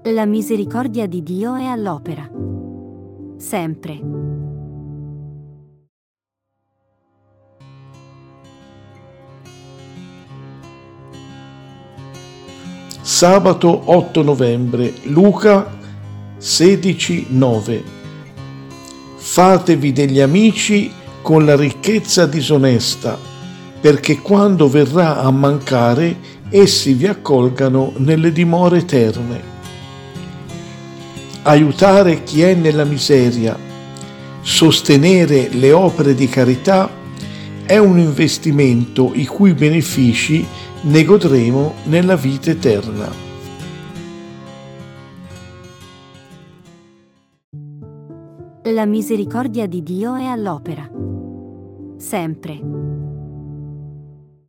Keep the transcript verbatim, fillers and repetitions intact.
La misericordia di Dio è all'opera. Sempre. Sabato otto novembre, Luca sedici nove. Fatevi degli amici con la ricchezza disonesta, perché quando verrà a mancare, essi vi accolgano nelle dimore eterne. Aiutare chi è nella miseria, sostenere le opere di carità è un investimento i cui benefici ne godremo nella vita eterna. La misericordia di Dio è all'opera. Sempre.